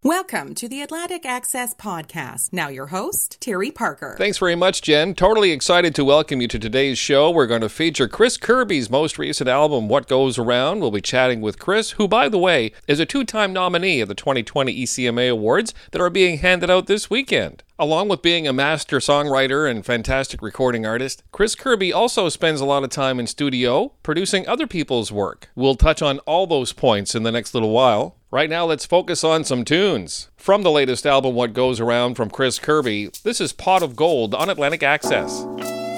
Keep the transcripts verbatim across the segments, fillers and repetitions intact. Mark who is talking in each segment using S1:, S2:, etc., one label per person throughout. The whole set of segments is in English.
S1: Welcome to the Atlantic Access Podcast. Now your host, Terry Parker.
S2: Thanks very much, Jen. Totally excited to welcome you to today's show. We're going to feature Chris Kirby's most recent album, What Goes Around. We'll be chatting with Chris, who, by the way, is a two-time nominee at the twenty twenty E C M A Awards that are being handed out this weekend. Along with being a master songwriter and fantastic recording artist, Chris Kirby also spends a lot of time in studio producing other people's work. We'll touch on all those points in the next little while. Right now, let's focus on some tunes. From the latest album, What Goes Around from Chris Kirby, this is Pot of Gold on Atlantic Access.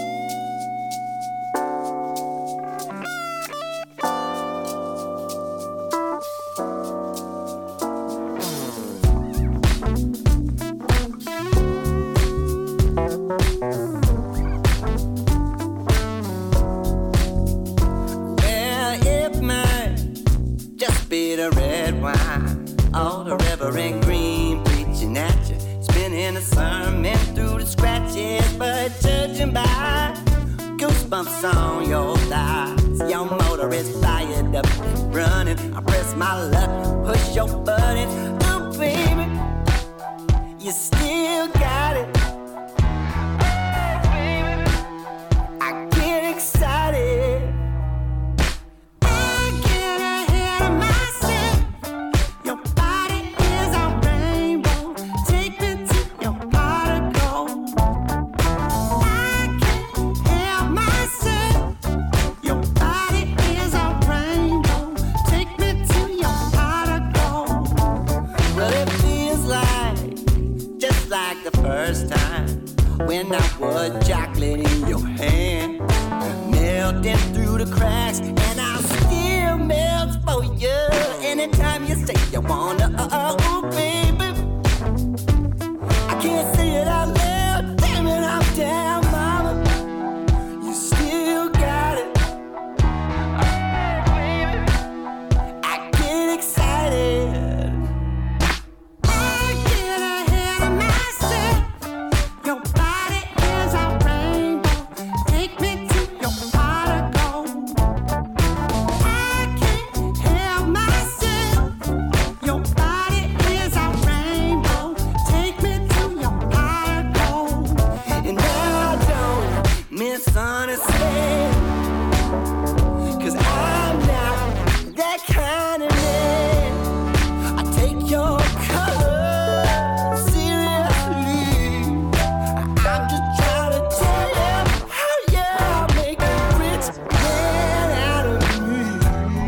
S3: On your thighs, your motor is fired up and running. I press my luck, push your buttons. Oh baby, you still got it. I get excited. I get ahead of myself. Your body is a rainbow. Take me to your pot of gold. I can't help myself. Your body is a rainbow. Take me to your pot of gold. Well, it feels like, just like the first time, when I put chocolate in your hand, melting through the cracks, and I'll still melt for you. Anytime you say you wanna, oh, oh baby, I can't say it out loud. Damn it, I'm down, mama. You still got it. I get excited. I get ahead of myself. Your body is a rainbow. Take me to your pot of gold. I can't help myself. Your body is a rainbow. Take me to your pot of gold. And I don't misunderstand, 'cause I'm not that kind of man. I take your color seriously. I'm just trying to tell you how you make a rich man out of me.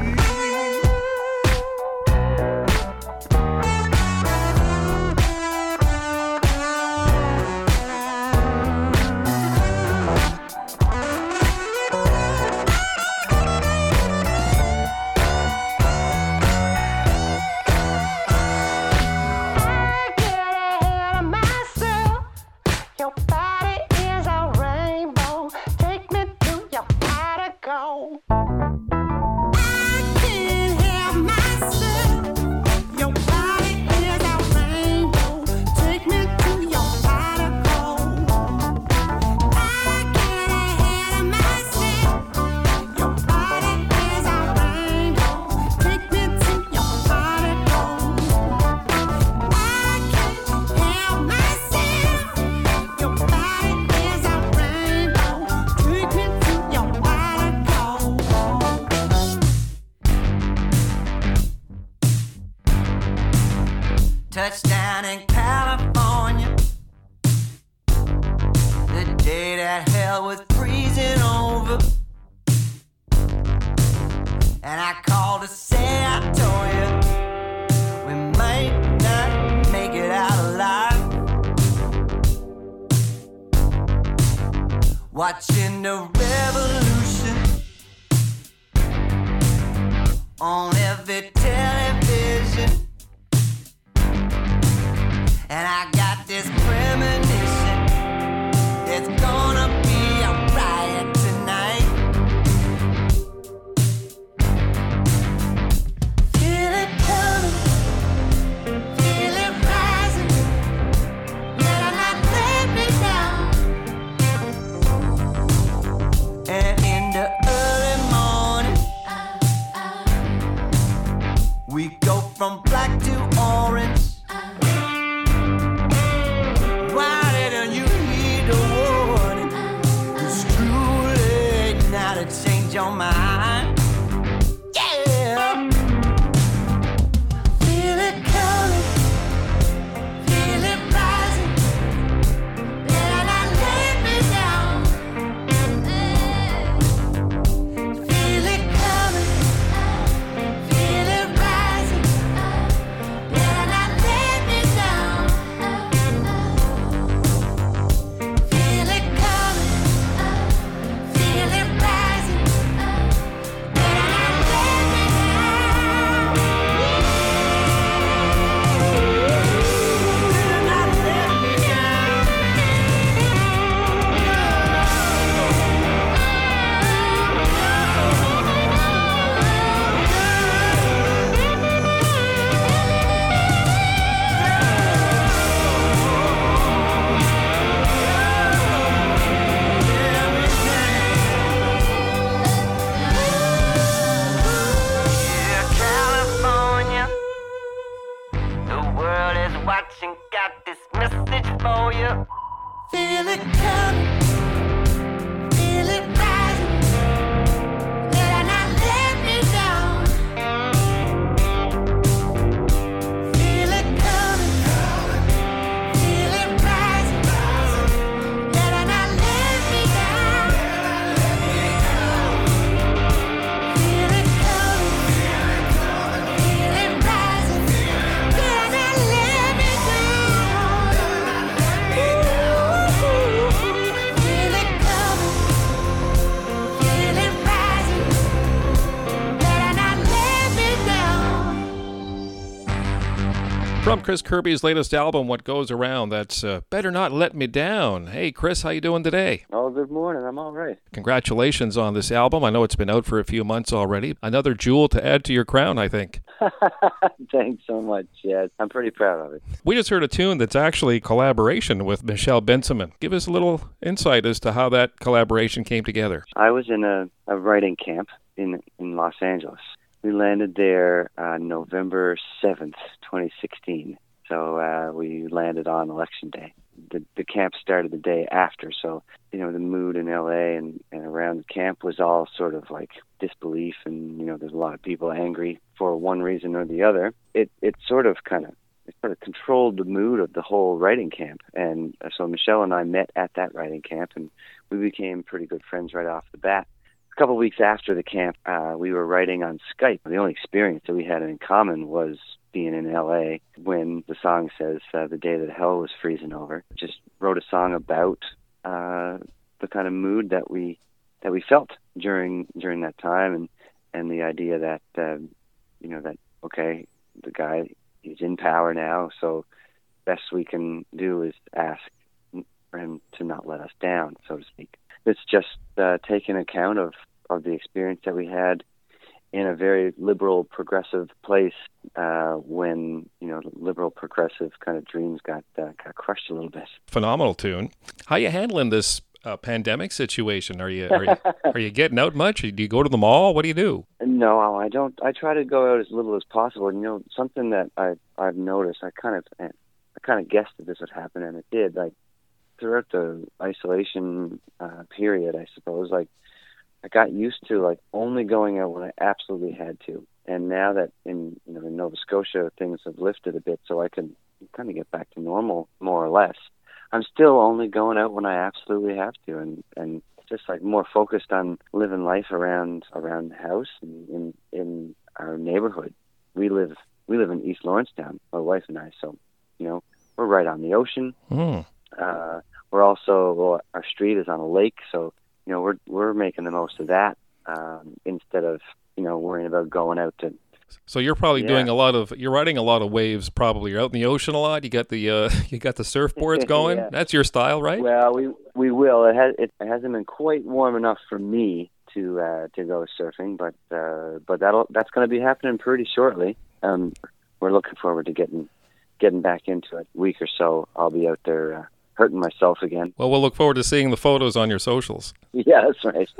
S3: I get ahead of myself. Your body is a rainbow. Take me to your pot of gold. I can't help myself. Your body is a rainbow. Take me to your pot of gold. I get ahead of myself. Your body is a rainbow. Take me to your pot of gold. I can't help myself. Your body is a rainbow. Take me to your pot of gold. Touchdown in California, the day that hell was freezing over, and I called to say I told you we might not make it out alive. Watching the revolution on every television, and I got this premonition. It's gonna be a riot tonight. Feel it coming, feel it rising. Better not let me down. And in the early morning, we go from black to orange.
S4: watching, got this message for you.
S3: Feel it coming, feel it rising. Better not let me down. Feel it coming, feel it rising. Better not let me down. Feel it coming, feel it rising. Better not let me down. Feel it coming, feel it rising. Better not let me down.
S2: From Chris Kirby's latest album, What Goes Around, that's uh, Better Not Let Me Down. Hey, Chris, how you doing today?
S5: Oh, good morning. I'm all right.
S2: Congratulations on this album. I know it's been out for a few months already. Another jewel to add to your crown, I think.
S5: Thanks so much. Yeah, I'm pretty proud of it.
S2: We just heard a tune that's actually a collaboration with Michelle Benjamin. Give us a little insight as to how that collaboration came together.
S5: I was in a, a writing camp in in Los Angeles. We landed there uh, November seventh, twenty sixteen. So uh, we landed on Election Day. The, the camp started the day after, so, you know, the mood in L A and, and around the camp was all sort of like disbelief, and, you know, there's a lot of people angry for one reason or the other. It it sort of kind of it sort of controlled the mood of the whole writing camp. And uh, so Michelle and I met at that writing camp, and we became pretty good friends right off the bat. A couple of weeks after the camp, uh, we were writing on Skype. The only experience that we had in common was being in L A when the song says uh, the day that hell was freezing over. Just wrote a song about uh, the kind of mood that we that we felt during during that time, and and the idea that uh, you know that okay, the guy, he's in power now, so best we can do is ask for him to not let us down, so to speak. It's just uh, taking account of of the experience that we had in a very liberal, progressive place uh, when, you know, liberal, progressive kind of dreams got uh, got crushed a little bit.
S2: Phenomenal tune. How you handling this uh, pandemic situation? Are you are you, are you getting out much? Do you go to the mall? What do you do?
S5: No, I don't. I try to go out as little as possible. You know, something that I I've noticed. I kind of I kind of guessed that this would happen, and it did. Like throughout the isolation uh, period, I suppose. Like I got used to like only going out when I absolutely had to. And now that in you know in Nova Scotia things have lifted a bit, so I can kind of get back to normal more or less. I'm still only going out when I absolutely have to, and and just like more focused on living life around around the house and in in our neighborhood. We live we live in East Lawrencetown, my wife and I. So you know we're right on the ocean.
S2: Mm.
S5: Uh, we're also well, our street is on a lake, so you know we're we're making the most of that um, instead of you know worrying about going out to.
S2: So you're probably
S5: Yeah.
S2: doing a lot of you're riding a lot of waves. Probably you're out in the ocean a lot. You got the uh, you got the surfboards going.
S5: Yeah.
S2: That's your style, right?
S5: Well, we we will. It has it hasn't been quite warm enough for me to uh, to go surfing, but uh, but that'll that's going to be happening pretty shortly. Um, we're looking forward to getting getting back into it. A week or so, I'll be out there uh, hurting myself again.
S2: Well, we'll look forward to seeing the photos on your socials.
S5: Yeah, that's right.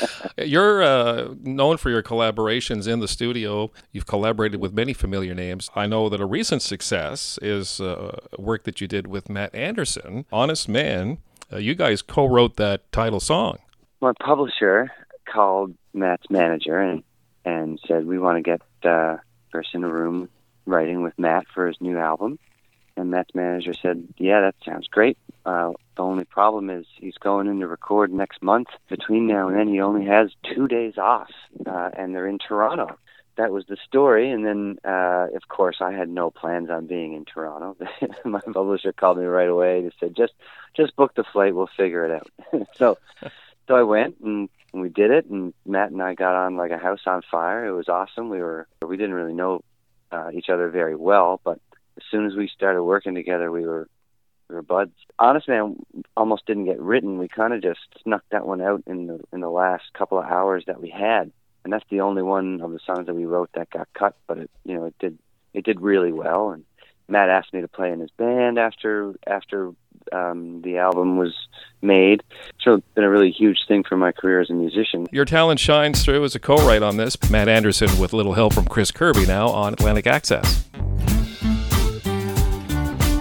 S2: You're uh, known for your collaborations in the studio. You've collaborated with many familiar names. I know that a recent success is uh, work that you did with Matt Anderson, Honest Man. Uh, you guys co-wrote that title song.
S5: My publisher called Matt's manager and and said we want to get uh, us in a room writing with Matt for his new album. And Matt's manager said, yeah, that sounds great. Uh, the only problem is he's going in to record next month. Between now and then, he only has two days off, uh, and they're in Toronto. That was the story. And then, uh, of course, I had no plans on being in Toronto. My publisher called me right away and said, just just book the flight. We'll figure it out. so so I went, and we did it, and Matt and I got on like a house on fire. It was awesome. We were we didn't really know uh, each other very well, but as soon as we started working together, we were we were buds. Honest Man almost didn't get written. We kind of just snuck that one out in the in the last couple of hours that we had, and that's the only one of the songs that we wrote that got cut. But it you know it did it did really well. And Matt asked me to play in his band after after um, the album was made. So it's been a really huge thing for my career as a musician.
S2: Your talent shines through as a co-write on this. Matt Anderson with little help from Chris Kirby now on Atlantic Access.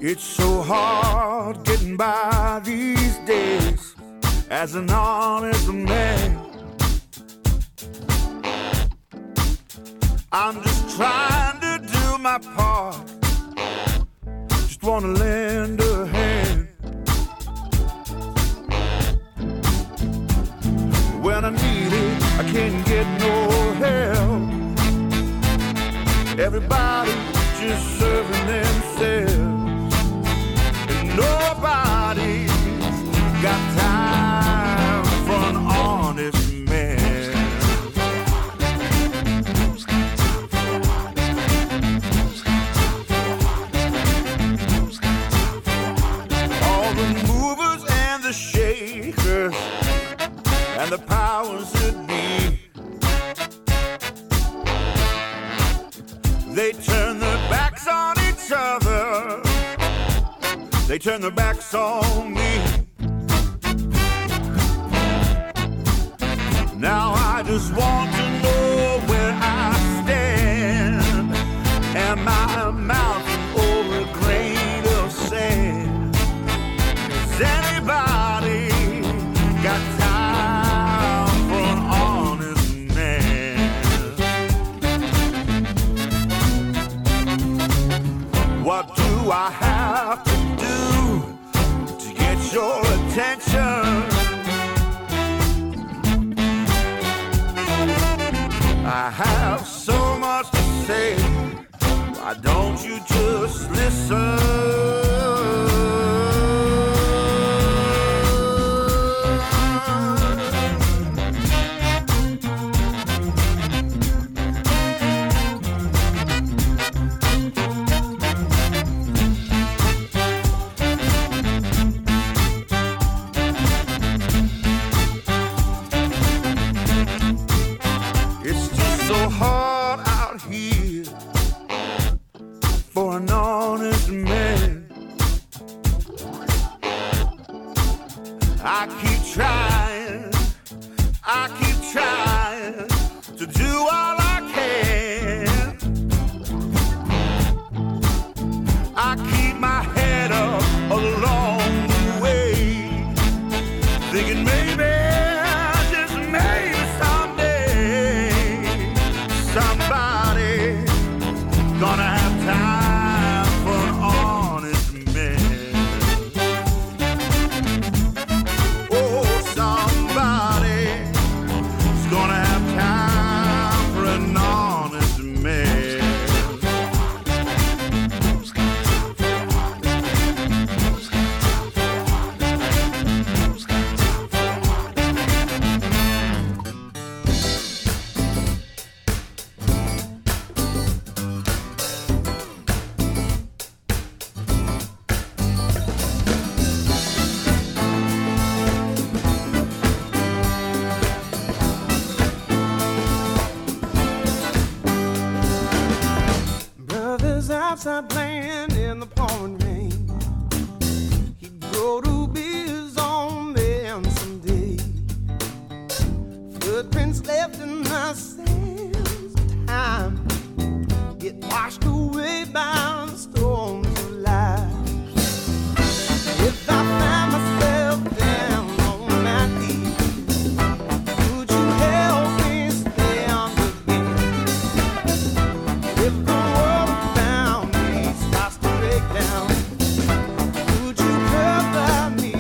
S6: It's so hard getting by these days as an honest man. I'm just trying to do my part, just wanna lend a hand. When I need it, I can't get no help. Everybody just serving themselves, and nobody's got time for an honest man. All the movers and the shakers and the powers that be, they turn their backs on each other, they turn their backs on me. Now I just want to know where I stand. Am I a mountain or a grain of sand? Has anybody got time for an honest man? What do I have to do to get your attention? I have so much to say, why don't you just listen? It's just so hard out here for an honest man. I keep trying, I keep trying to do all I can. I keep my head up along the way, thinking maybe, just maybe someday, somebody gonna have time for an honest man. Oh, somebody's gonna have time for an honest man.
S3: Brothers outside playing in the pouring rain. He'd grow to be his own man someday. Footprints left in the sands of time get washed away by the storms of life. If I find myself down on my knees, would you help me stand again? If the world around me starts to break down, would you cover me?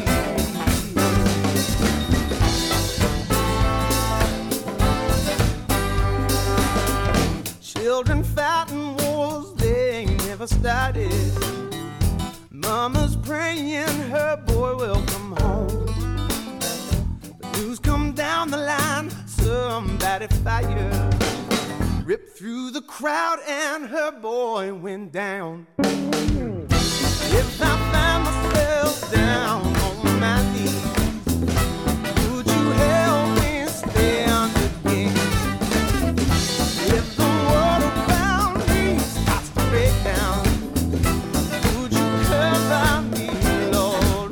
S3: Children fighting wars they never started. Mama's praying her boy will come home. The news come down the line, somebody fired, ripped through the crowd and her boy went down. If I find myself down on my knees, would you help me stand again? If the world around me starts to break down, would you cover me, Lord?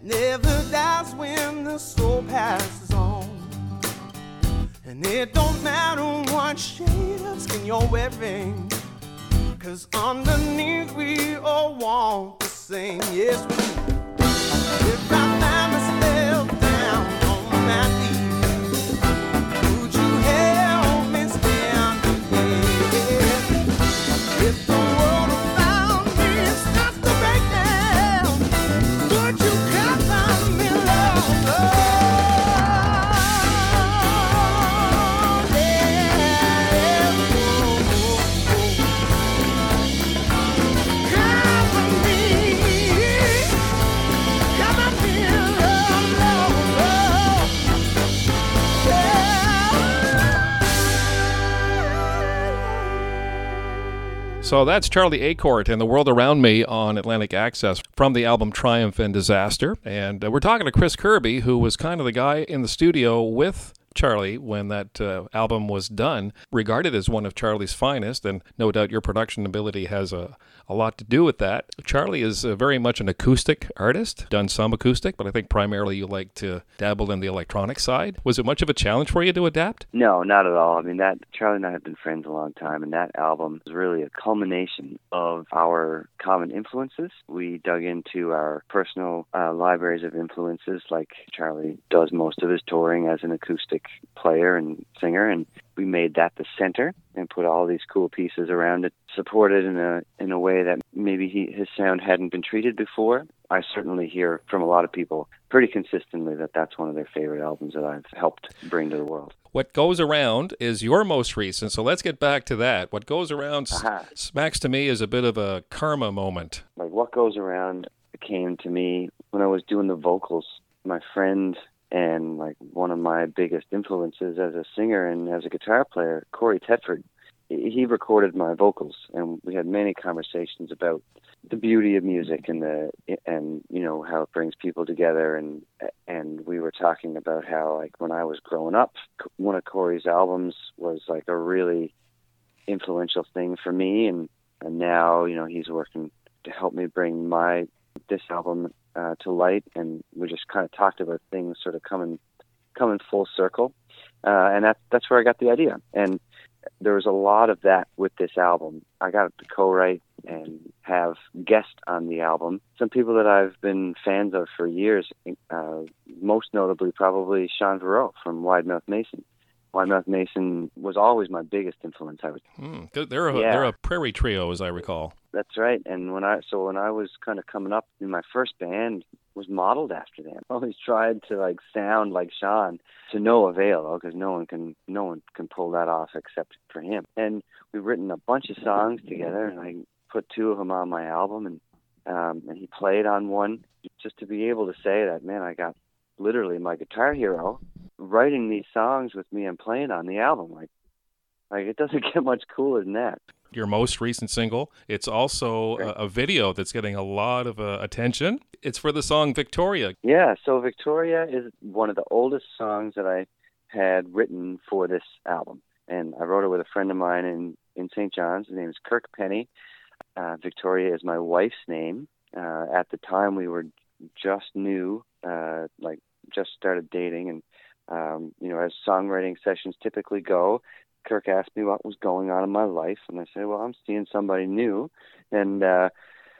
S3: never dies when the soul passes on. And it don't matter what shade of skin you're wearing, 'cause underneath we all want the same. Yes, we do. If I find myself down on my knees, would you help me stand again? If the world around me starts to break down, would you cover me, love? Oh, yeah. Cover me, cover me, love, love, love. Yeah.
S2: So that's Charlie Acortt and The World Around Me on Atlantic Access from the album Triumph and Disaster. And uh, we're talking to Chris Kirby, who was kind of the guy in the studio with Charlie when that uh, album was done, regarded as one of Charlie's finest, and no doubt your production ability has a, a lot to do with that. Charlie is uh, very much an acoustic artist, done some acoustic, but I think primarily you like to dabble in the electronic side. Was it much of a challenge for you to adapt?
S5: No, not at all. I mean, that Charlie and I have been friends a long time, and that album is really a culmination of our common influences. We dug into our personal uh, libraries of influences, like Charlie does most of his touring as an acoustic player and singer, and we made that the center and put all these cool pieces around it, supported in a in a way that maybe he, his sound hadn't been treated before. I certainly hear from a lot of people pretty consistently that that's one of their favorite albums that I've helped bring to the world.
S2: What Goes Around is your most recent, so let's get back to that. What Goes Around s-
S5: Aha.
S2: smacks to me as a bit of a karma moment.
S5: Like, What Goes Around came to me when I was doing the vocals. My friend and like one of my biggest influences as a singer and as a guitar player, Corey Tedford, he recorded my vocals, and we had many conversations about the beauty of music and the and you know how it brings people together, and and we were talking about how, like, when I was growing up, one of Corey's albums was like a really influential thing for me, and and now, you know, he's working to help me bring my this album uh, to light, and we just kind of talked about things sort of coming coming full circle, uh, and that that's where I got the idea. And there was a lot of that with this album. I got to co-write and have guests on the album, some people that I've been fans of for years, uh, most notably probably Sean Varro from Wide Mouth Mason. Wide Mouth Mason was always my biggest influence, I would
S2: Hmm. They're a,
S5: Yeah.
S2: they're a prairie trio, as I recall.
S5: That's right. And when I so when I was kind of coming up, in my first band was modeled after them. I always tried to like sound like Sean, to no avail, because no one can no one can pull that off except for him. And we've written a bunch of songs together, and I put two of them on my album, and um, and he played on one. Just to be able to say that, man, I got literally my guitar hero writing these songs with me and playing on the album. Like, like it doesn't get much cooler than that.
S2: Your most recent single. It's also a, a video that's getting a lot of uh, attention. It's for the song Victoria.
S5: Yeah, so Victoria is one of the oldest songs that I had written for this album. And I wrote it with a friend of mine in, in Saint John's. His name is Kirk Penny. Uh, Victoria is my wife's name. Uh, at the time, we were just new, uh, like just started dating. And, um, you know, as songwriting sessions typically go, Kirk asked me what was going on in my life, and I said, well, I'm seeing somebody new, and uh,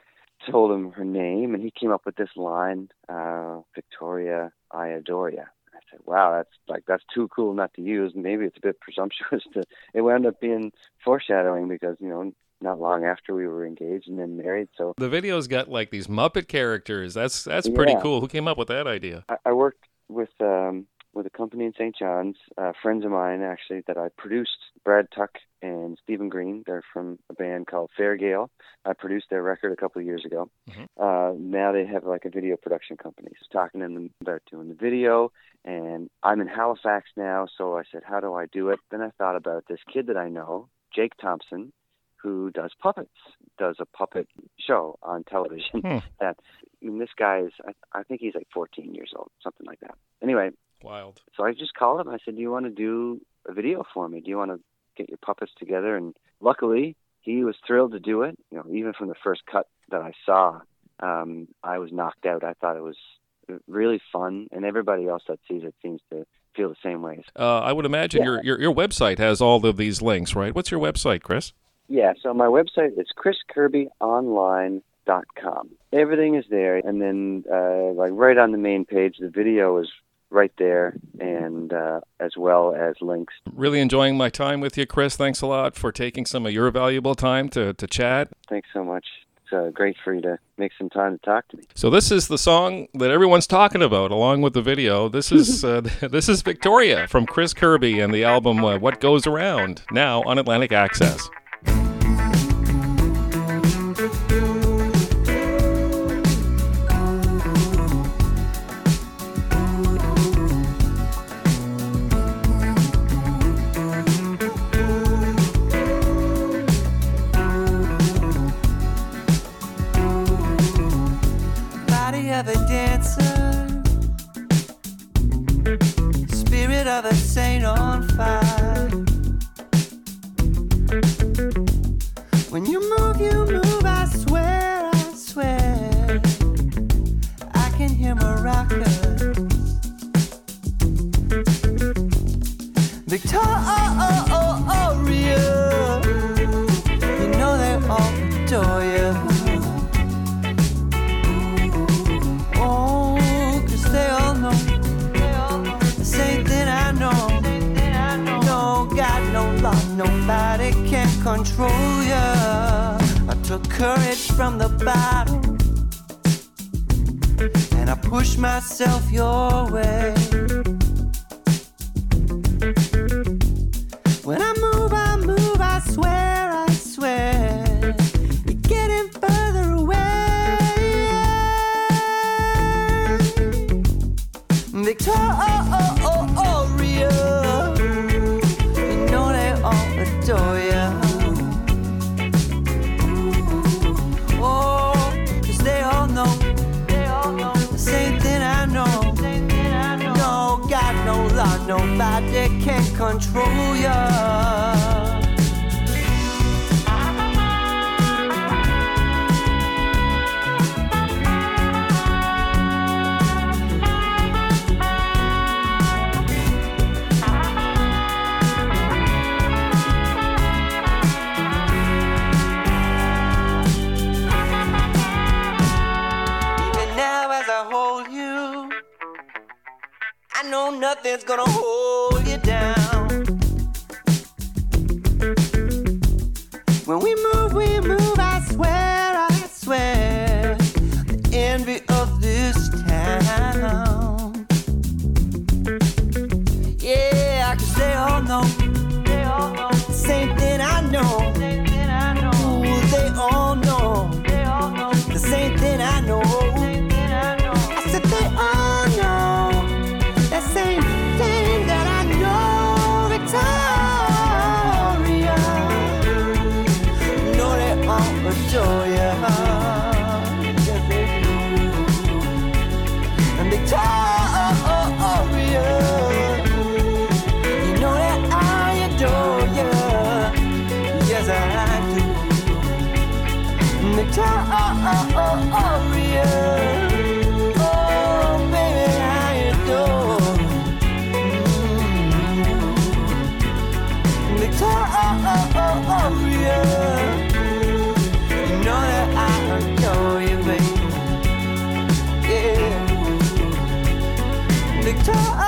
S5: told him her name, and he came up with this line, uh, Victoria, I adore ya. I said, wow, that's like that's too cool not to use. Maybe it's a bit presumptuous to. It wound up being foreshadowing because, you know, not long after we were engaged and then married. So
S2: The video's got like these Muppet characters. That's that's pretty
S5: Yeah.
S2: cool. Who came up with that idea?
S5: I, I worked with um, with a company in Saint John's, uh, friends of mine actually that I produced, Brad Tuck and Stephen Green. They're from a band called Fairgale. I produced their record a couple of years ago.
S2: Mhm.
S5: Uh, now they have like a video production company. So talking to them about doing the video, and I'm in Halifax now, so I said, how do I do it? Then I thought about this kid that I know, Jake Thompson, who does puppets, does a puppet show on television.
S2: Hmm.
S5: That and this guy is, I, I think he's like fourteen years old, something like that. Anyway,
S2: Wild.
S5: so I just called him. I said, do you want to do a video for me? Do you want to get your puppets together? And luckily, he was thrilled to do it. You know, even from the first cut that I saw, um, I was knocked out. I thought it was really fun, and everybody else that sees it seems to feel the same way.
S2: Uh, I would imagine
S5: Yeah.
S2: your, your your website has all of these links, right? What's your website, Chris?
S5: Yeah, so my website is chris kirby online dot com. Everything is there, and then uh, like right on the main page, the video is right there, and uh, as well as links.
S2: Really enjoying my time with you, Chris. Thanks a lot for taking some of your valuable time to, to chat.
S5: Thanks so much. It's uh, great for you to make some time to talk to me.
S2: So this is the song that everyone's talking about, along with the video. This is uh, this is Victoria from Chris Kirby and the album uh, What Goes Around, now on Atlantic Access.
S3: Body of a dancer, spirit of a saint on fire. When you move, you move, I swear, I swear. I can hear maracas. Victoria, you know they all adore you. Oh, 'cause they all know, the same thing I know. No God, no law, nobody can control ya. I took courage from the bottom, and I pushed myself your way. When I move, I move, I swear, I swear. You're getting further away. Victoria, you know they all adore you. Oh, 'cause they all know, the same thing I know. No God, no law, nobody can control ya. Even now as I hold you, I know nothing's gonna hold you down. When we move, we move, I swear, I swear. The envy of this town. Yeah, 'cause they all know, the same thing I know. Ooh, they all know, the same thing I know. I said they all know, that same thing that I know. Victoria, know they all adore ya. Yes, they do. And Victoria, you know that I adore ya. Yes, I do. Victoria, oh baby, I adore. Victoria, you know that I adore you, baby. Yeah, Victoria.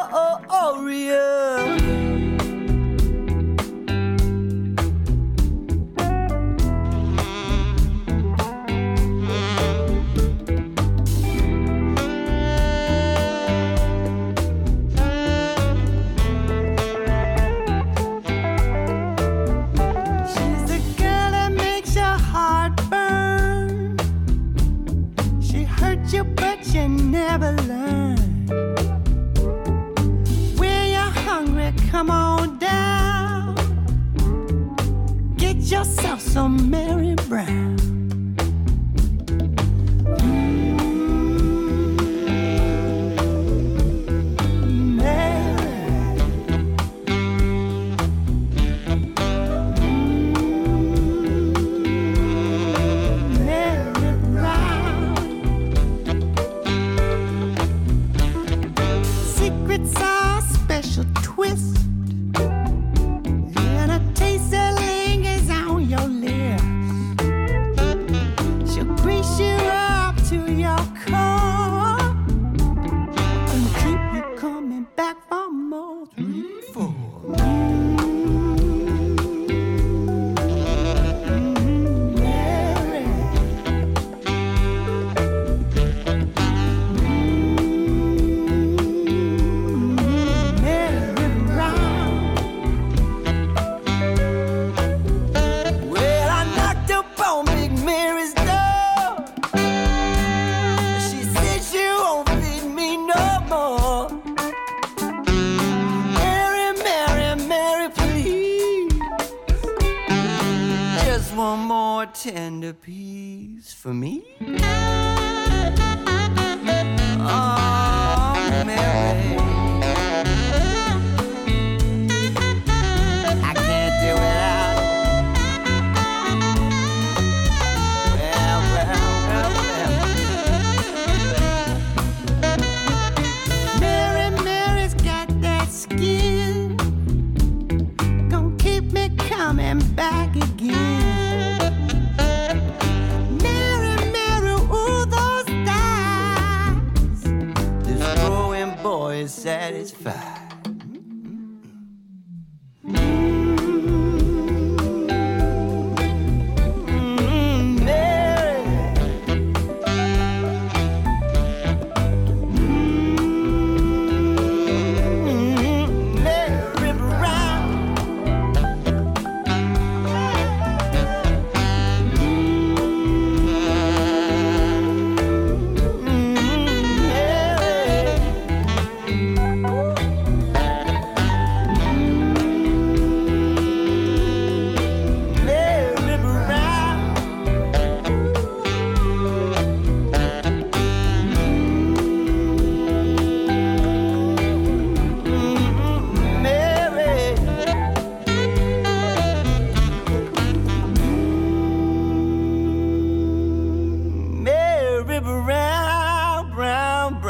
S3: She's the girl that makes your heart burn. She hurt you, but you never learn. When you're hungry, come on down. Get yourself some Mary Brown. Mm, Mary. Mary Brown. no more tender peas for me? Oh, Mary, I can't do without. Well, well, well, well. Mary, Mary's got that skin, gonna keep me coming back again. Mary, Mary, ooh, those thighs, this growing boy is satisfied. Mm, Mary. Mm, Mary Brown. Mary Brown, Brown,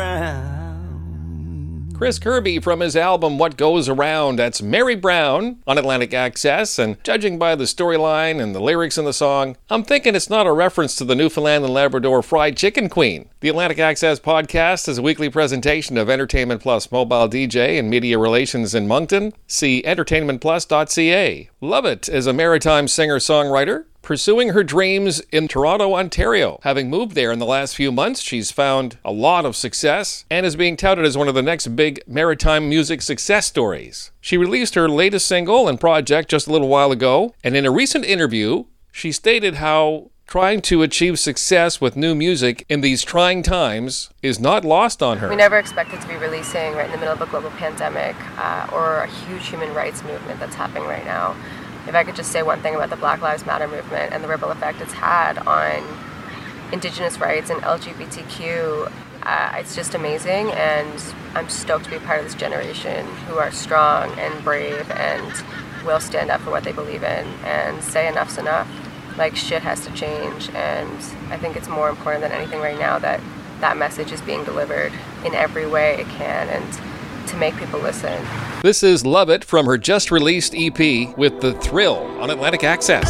S3: Brown.
S2: Chris Kirby from his album What Goes Around. That's Mary Brown on Atlantic Access. And judging by the storyline and the lyrics in the song, I'm thinking it's not a reference to the Newfoundland and Labrador fried chicken queen. The Atlantic Access podcast is a weekly presentation of Entertainment Plus mobile D J and media relations in Moncton. See entertainment plus dot c a. Lovett is a maritime singer-songwriter pursuing her dreams in Toronto, Ontario. Having moved there in the last few months, she's found a lot of success and is being touted as one of the next big maritime music success stories. She released her latest single and project just a little while ago, and in a recent interview, she stated how trying to achieve success with new music in these trying times is not lost on her.
S7: We never expected to be releasing right in the middle of a global pandemic uh, or a huge human rights movement that's happening right now. If I could just say one thing about the Black Lives Matter movement and the ripple effect it's had on Indigenous rights and L G B T Q, uh, it's just amazing, and I'm stoked to be part of this generation who are strong and brave and will stand up for what they believe in and say enough's enough. Like, shit has to change, and I think it's more important than anything right now that that message is being delivered in every way it can, and to make people listen.
S2: This is Lovett from her just released E P with The Thrill on Atlantic Access.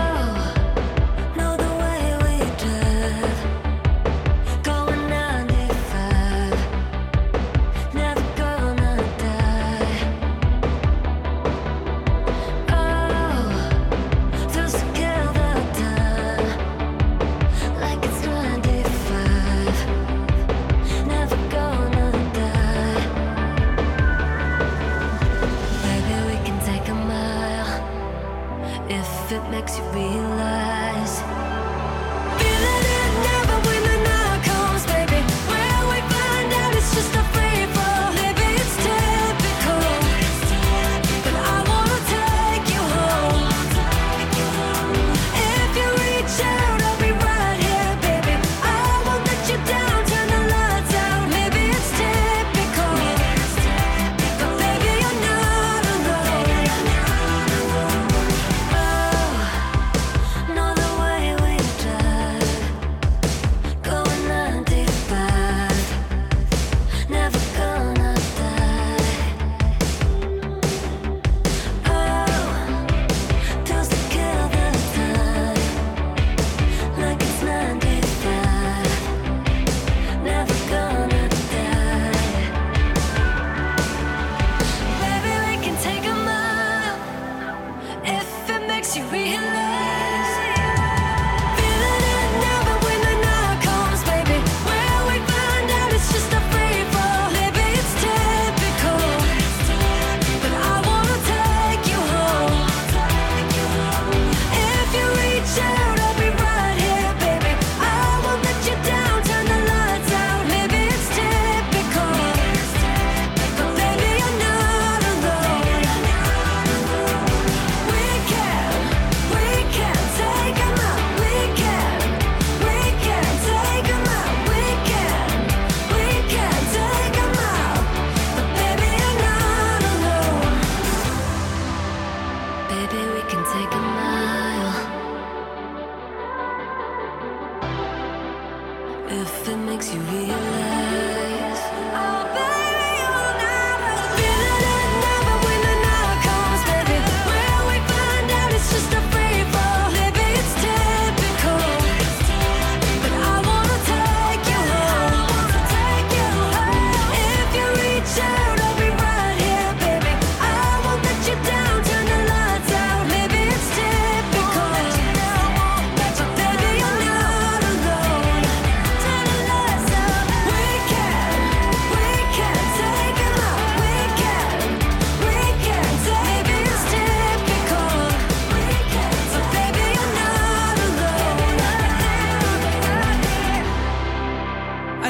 S8: Know the way we drive, going ninety-five, never gonna die. Oh, those who kill the time, like it's ninety-five, never gonna die. Maybe we can take a mile if it makes you real.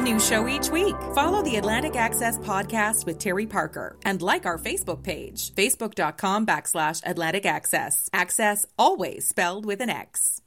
S1: new show each week. Follow the Atlantic Access podcast with Terry Parker and like our Facebook page, facebook.com backslash Atlantic Access. Access always spelled with an X.